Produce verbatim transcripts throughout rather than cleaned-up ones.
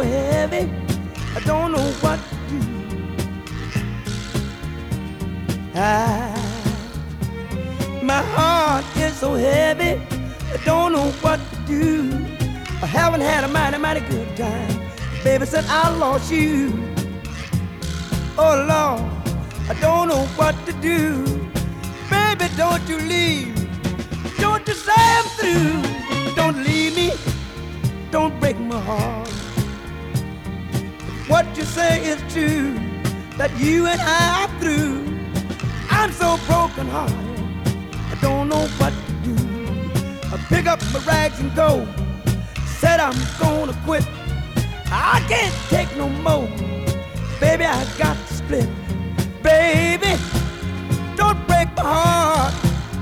heavy, I don't know what to do. I, my heart is so heavy, I don't know what to do. I haven't had a mighty, mighty good time, baby, since I lost you. Oh Lord, I don't know what to do. Baby, don't you leave, don't you say I'm through. Don't leave me, don't break my heart. What you say is true, that you and I are through. I'm so broken hearted, I don't know what to do. I pick up my rags and go, said I'm gonna quit. I can't take no more, baby, I got to split. Baby, don't break my heart.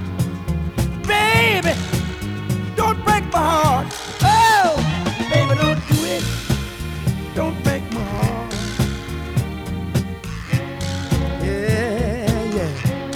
Baby, don't break my heart. Oh, baby, don't do it. Don't break my heart. Yeah, yeah.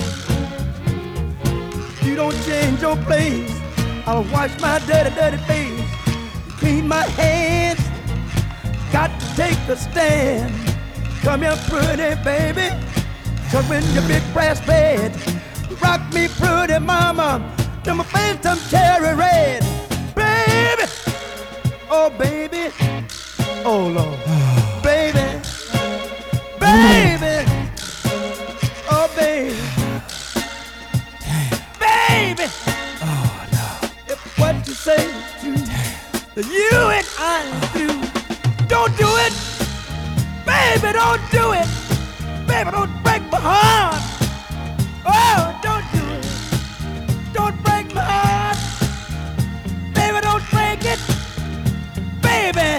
You don't change your place, I'll wash my dirty, dirty face, clean my hands. Got to take a stand. Come here, pretty baby, tuck in your big brass bed. Rock me, pretty mama, till my face turn cherry red. Baby, oh baby, oh Lord. Baby, baby, oh baby. Baby, Oh no. if what you say is true, then you and I are through. Don't do it, baby, don't do it. Baby, don't break my heart. Oh, don't do it. Don't break my heart. Baby, don't break it. Baby,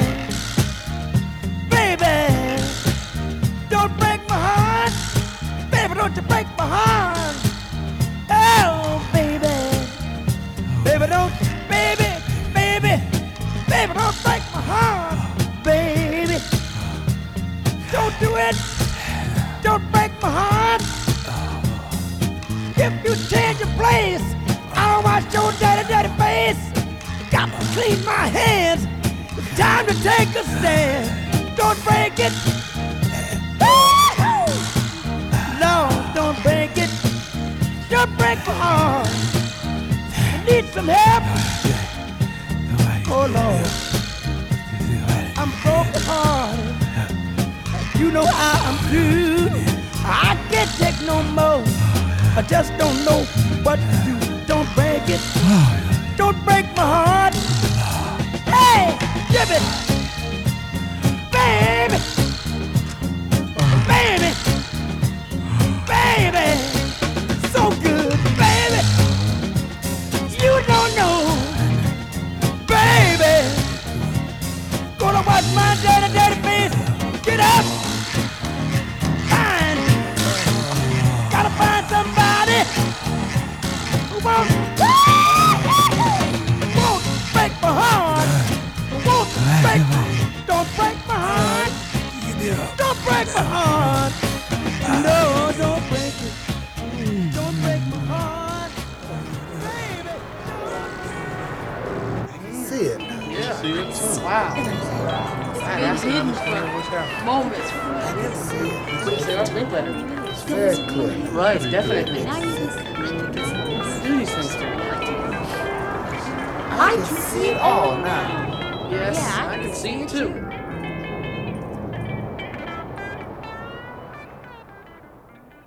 baby, don't break my heart. Baby, don't you break my heart. Oh, baby, baby, don't, baby, baby, baby, don't break my heart. Baby, don't do it. Don't break my heart. If you change your place, I'll wash your dirty, dirty face. Got to clean my hands. It's time to take a stand. Don't break it. Woo-hoo! No, don't break it. Don't break my heart. I need some help. Oh Lord, I'm broken hearted. You know how I'm through. I can't take no more. I just don't know what to do. Don't break it. Don't break my heart. Hey, give it. Baby. Baby. Baby. So good, baby. You don't know. Baby. Gonna wash my dirty, dirty face. Get up. Find. Gotta find somebody who won't, won't break my heart. Won't break, don't break my heart. Don't break my heart. No, don't break it. Don't break my heart. Baby, See it. Yeah. See it too. Wow. Man, that's hidden another story. What's that? Moments. What's the screen better? It's very clear. Right, definitely. Now you can Do these things to me. I can see it Oh, all now. Yes, Yeah, I I can can see it too.